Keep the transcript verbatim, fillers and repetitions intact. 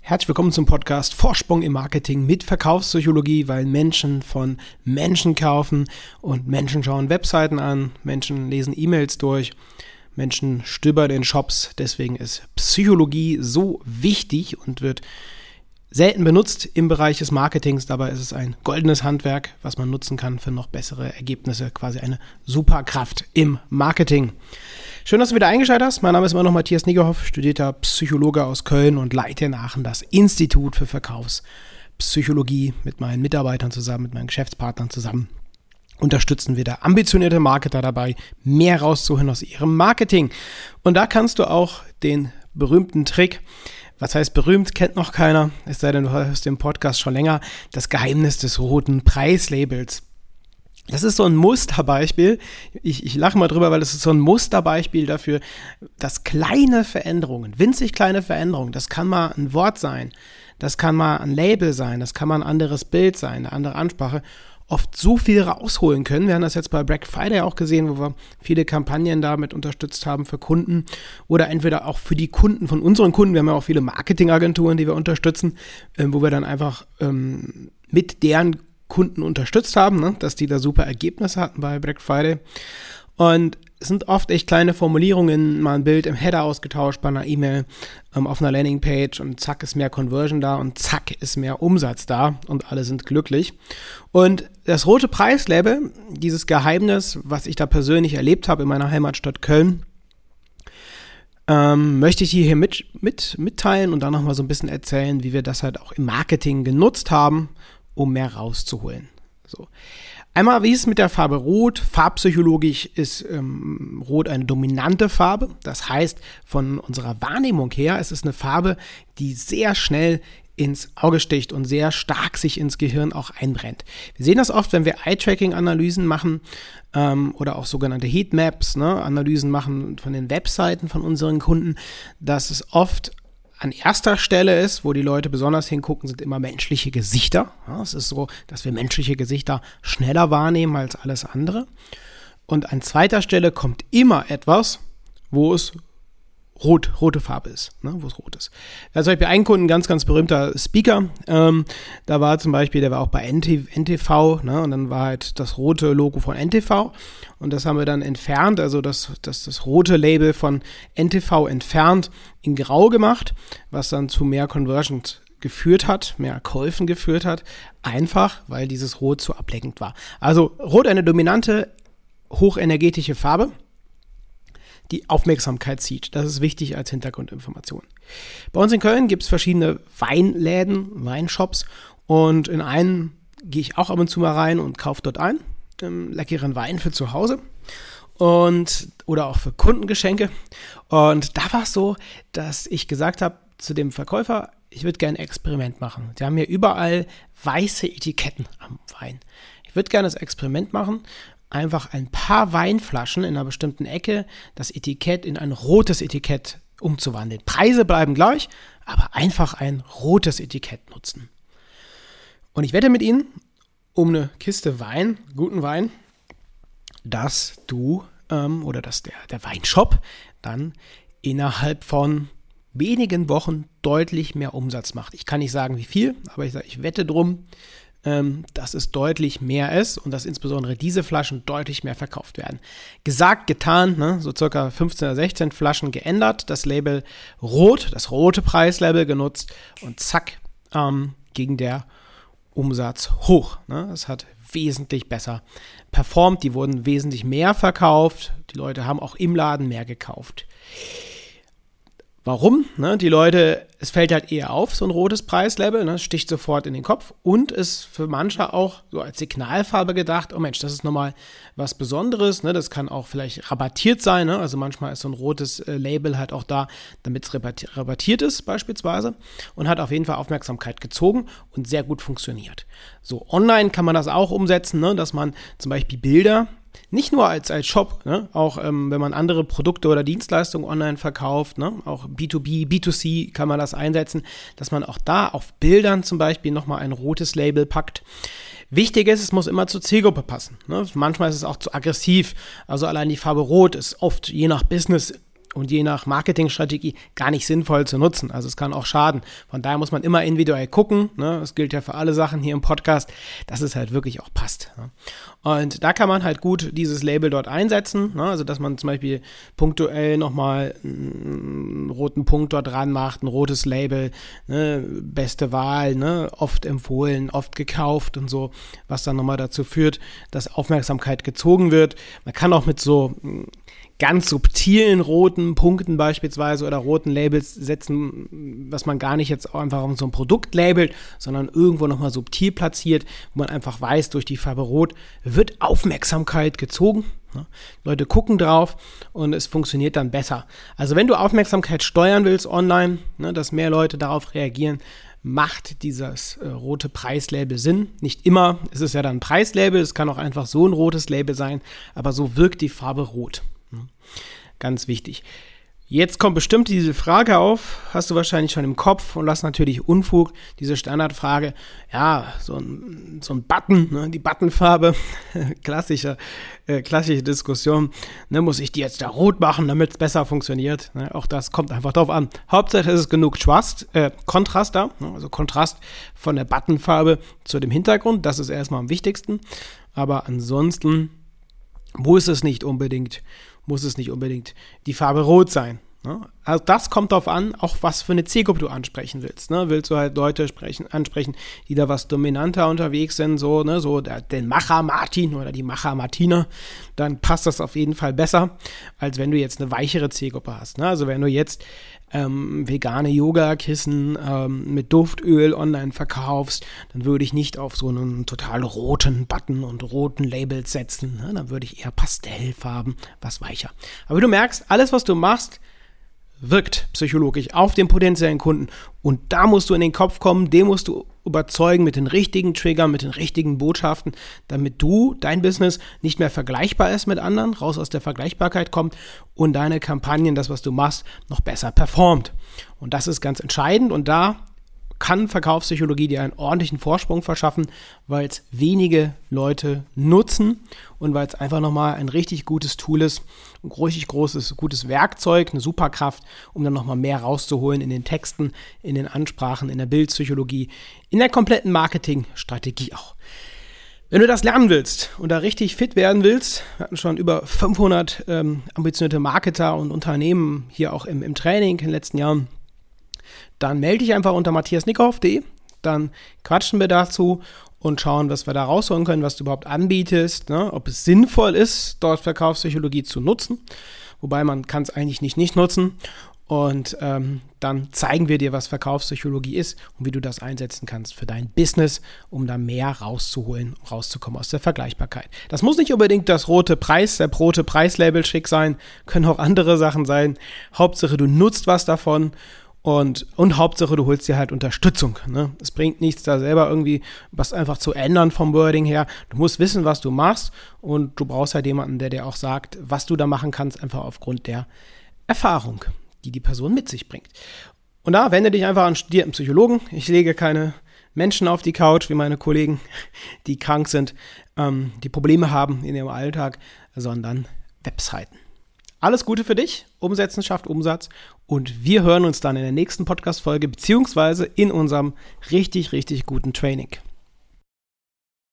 Herzlich willkommen zum Podcast Vorsprung im Marketing mit Verkaufspsychologie, weil Menschen von Menschen kaufen und Menschen schauen Webseiten an, Menschen lesen E-Mails durch, Menschen stöbern in Shops. Deswegen ist Psychologie so wichtig und wird selten benutzt im Bereich des Marketings. Dabei ist es ein goldenes Handwerk, was man nutzen kann für noch bessere Ergebnisse. Quasi eine Superkraft im Marketing. Schön, dass du wieder eingeschaltet hast. Mein Name ist immer noch Matthias Niggerhoff, studierter Psychologe aus Köln und leite in Aachen das Institut für Verkaufspsychologie. Mit meinen Mitarbeitern zusammen, mit meinen Geschäftspartnern zusammen unterstützen wir da ambitionierte Marketer dabei, mehr rauszuholen aus ihrem Marketing. Und da kannst du auch den berühmten Trick, was heißt berühmt, kennt noch keiner, es sei denn, du hörst den Podcast schon länger, das Geheimnis des roten Preislabels. Das ist so ein Musterbeispiel, ich, ich lache mal drüber, weil es ist so ein Musterbeispiel dafür, dass kleine Veränderungen, winzig kleine Veränderungen, das kann mal ein Wort sein, das kann mal ein Label sein, das kann mal ein anderes Bild sein, eine andere Ansprache, oft so viel rausholen können. Wir haben das jetzt bei Black Friday auch gesehen, wo wir viele Kampagnen damit unterstützt haben für Kunden oder entweder auch für die Kunden von unseren Kunden. Wir haben ja auch viele Marketingagenturen, die wir unterstützen, äh, wo wir dann einfach ähm, mit deren Kunden unterstützt haben, ne, dass die da super Ergebnisse hatten bei Black Friday. Und es sind oft echt kleine Formulierungen, mal ein Bild im Header ausgetauscht bei einer E-Mail, ähm, auf einer Landingpage und zack ist mehr Conversion da und zack ist mehr Umsatz da und alle sind glücklich. Und das rote Preislabel, dieses Geheimnis, was ich da persönlich erlebt habe in meiner Heimatstadt Köln, ähm, möchte ich hier mit, mit, mitteilen und dann nochmal so ein bisschen erzählen, wie wir das halt auch im Marketing genutzt haben, um mehr rauszuholen. So. Einmal, wie ist es mit der Farbe Rot? Farbpsychologisch ist ähm, Rot eine dominante Farbe. Das heißt, von unserer Wahrnehmung her ist es eine Farbe, die sehr schnell ins Auge sticht und sehr stark sich ins Gehirn auch einbrennt. Wir sehen das oft, wenn wir Eye-Tracking-Analysen machen ähm, oder auch sogenannte Heatmaps, ne, Analysen machen von den Webseiten von unseren Kunden, dass es oft an erster Stelle ist, wo die Leute besonders hingucken, sind immer menschliche Gesichter. Ja, es ist so, dass wir menschliche Gesichter schneller wahrnehmen als alles andere. Und an zweiter Stelle kommt immer etwas, wo es rot, rote Farbe ist, ne, wo es rot ist. Da ist zum Beispiel ein Kunden, ein ganz, ganz berühmter Speaker. Ähm, da war zum Beispiel, der war auch bei N T V, ne, und dann war halt das rote Logo von N T V. Und das haben wir dann entfernt, also das, das, das rote Label von N T V entfernt, in grau gemacht, was dann zu mehr Conversions geführt hat, mehr Käufen geführt hat, einfach, weil dieses Rot zu ablenkend war. Also Rot eine dominante, hochenergetische Farbe, die Aufmerksamkeit zieht. Das ist wichtig als Hintergrundinformation. Bei uns in Köln gibt es verschiedene Weinläden, Weinshops und in einen gehe ich auch ab und zu mal rein und kaufe dort ein, ähm, leckeren Wein für zu Hause und oder auch für Kundengeschenke. Und da war es so, dass ich gesagt habe zu dem Verkäufer, ich würde gerne ein Experiment machen. Die haben hier überall weiße Etiketten am Wein. Ich würde gerne das Experiment machen, einfach ein paar Weinflaschen in einer bestimmten Ecke, das Etikett in ein rotes Etikett umzuwandeln. Preise bleiben gleich, aber einfach ein rotes Etikett nutzen. Und ich wette mit Ihnen, um eine Kiste Wein, guten Wein, dass du ähm, oder dass der, der Weinshop dann innerhalb von wenigen Wochen deutlich mehr Umsatz macht. Ich kann nicht sagen, wie viel, aber ich sage, ich wette drum, dass es deutlich mehr ist und dass insbesondere diese Flaschen deutlich mehr verkauft werden. Gesagt, getan, ne, so circa fünfzehn oder sechzehn Flaschen geändert, das Label Rot, das rote Preislabel genutzt und zack, ähm, ging der Umsatz hoch. Ne. Das hat wesentlich besser performt, die wurden wesentlich mehr verkauft, die Leute haben auch im Laden mehr gekauft. Warum? Ne, die Leute, es fällt halt eher auf, so ein rotes Preislabel, ne, sticht sofort in den Kopf und ist für manche auch so als Signalfarbe gedacht, oh Mensch, das ist nochmal was Besonderes, ne, das kann auch vielleicht rabattiert sein, ne, also manchmal ist so ein rotes äh, Label halt auch da, damit es rabattiert, rabattiert ist beispielsweise und hat auf jeden Fall Aufmerksamkeit gezogen und sehr gut funktioniert. So, online kann man das auch umsetzen, ne, dass man zum Beispiel Bilder, nicht nur als, als Shop, ne? Auch ähm, wenn man andere Produkte oder Dienstleistungen online verkauft, ne? Auch B zwei B, B zwei C kann man das einsetzen, dass man auch da auf Bildern zum Beispiel nochmal ein rotes Label packt. Wichtig ist, es muss immer zur Zielgruppe passen. Ne? Manchmal ist es auch zu aggressiv, also allein die Farbe Rot ist oft je nach Business und je nach Marketingstrategie gar nicht sinnvoll zu nutzen. Also es kann auch schaden. Von daher muss man immer individuell gucken. Ne? Das gilt ja für alle Sachen hier im Podcast, dass es halt wirklich auch passt. Ne? Und da kann man halt gut dieses Label dort einsetzen. Ne? Also dass man zum Beispiel punktuell nochmal einen roten Punkt dort dran macht, ein rotes Label, ne? Beste Wahl, ne? Oft empfohlen, oft gekauft und so, was dann nochmal dazu führt, dass Aufmerksamkeit gezogen wird. Man kann auch mit so ganz subtilen roten Punkten beispielsweise oder roten Labels setzen, was man gar nicht jetzt einfach auf so ein Produkt labelt, sondern irgendwo nochmal subtil platziert, wo man einfach weiß, durch die Farbe Rot wird Aufmerksamkeit gezogen. Ne? Leute gucken drauf und es funktioniert dann besser. Also wenn du Aufmerksamkeit steuern willst online, ne, dass mehr Leute darauf reagieren, macht dieses äh, rote Preislabel Sinn. Nicht immer ist es ja dann ein Preislabel, es kann auch einfach so ein rotes Label sein, aber so wirkt die Farbe Rot. Ganz wichtig. Jetzt kommt bestimmt diese Frage auf, hast du wahrscheinlich schon im Kopf und das ist natürlich Unfug, diese Standardfrage, ja, so ein, so ein Button, ne, die Buttonfarbe, klassische, äh, klassische Diskussion, ne, muss ich die jetzt da rot machen, damit es besser funktioniert, ne, auch das kommt einfach drauf an. Hauptsache ist es genug Schwarz, äh, Kontrast da, ne, also Kontrast von der Buttonfarbe zu dem Hintergrund, das ist erstmal am wichtigsten, aber ansonsten muss es nicht unbedingt muss es nicht unbedingt die Farbe Rot sein. Ne? Also das kommt darauf an, auch was für eine Zielgruppe du ansprechen willst. Ne? Willst du halt Leute sprechen, ansprechen, die da was dominanter unterwegs sind, so, ne, so der, den Macher Martin oder die Macher Martina, dann passt das auf jeden Fall besser, als wenn du jetzt eine weichere Zielgruppe hast. Ne? Also wenn du jetzt ähm, vegane Yoga-Kissen ähm, mit Duftöl online verkaufst, dann würde ich nicht auf so einen total roten Button und roten Labels setzen. Ne? Dann würde ich eher Pastellfarben, was weicher. Aber du merkst, alles, was du machst, wirkt psychologisch auf den potenziellen Kunden. Und da musst du in den Kopf kommen, den musst du überzeugen mit den richtigen Triggern, mit den richtigen Botschaften, damit du, dein Business nicht mehr vergleichbar ist mit anderen, raus aus der Vergleichbarkeit kommt und deine Kampagnen, das, was du machst, noch besser performt. Und das ist ganz entscheidend und da kann Verkaufspsychologie dir einen ordentlichen Vorsprung verschaffen, weil es wenige Leute nutzen und weil es einfach nochmal ein richtig gutes Tool ist, ein richtig großes, gutes Werkzeug, eine Superkraft, um dann nochmal mehr rauszuholen in den Texten, in den Ansprachen, in der Bildpsychologie, in der kompletten Marketingstrategie auch. Wenn du das lernen willst und da richtig fit werden willst, wir hatten schon über fünfhundert ähm, ambitionierte Marketer und Unternehmen hier auch im, im Training in den letzten Jahren, dann melde dich einfach unter matthias nickhoff punkt de, dann quatschen wir dazu und schauen, was wir da rausholen können, was du überhaupt anbietest, ne? Ob es sinnvoll ist, dort Verkaufspsychologie zu nutzen, wobei man kann es eigentlich nicht nicht nutzen und ähm, dann zeigen wir dir, was Verkaufspsychologie ist und wie du das einsetzen kannst für dein Business, um da mehr rauszuholen, rauszukommen aus der Vergleichbarkeit. Das muss nicht unbedingt das rote Preis, der rote Preislabel schick sein, können auch andere Sachen sein. Hauptsache, du nutzt was davon. Und, und Hauptsache, du holst dir halt Unterstützung. Ne? Es bringt nichts, da selber irgendwie was einfach zu ändern vom Wording her. Du musst wissen, was du machst und du brauchst halt jemanden, der dir auch sagt, was du da machen kannst, einfach aufgrund der Erfahrung, die die Person mit sich bringt. Und da wende dich einfach an studierten Psychologen. Ich lege keine Menschen auf die Couch, wie meine Kollegen, die krank sind, ähm, die Probleme haben in ihrem Alltag, sondern Webseiten. Alles Gute für dich, Umsetzen schafft Umsatz und wir hören uns dann in der nächsten Podcast-Folge beziehungsweise in unserem richtig, richtig guten Training.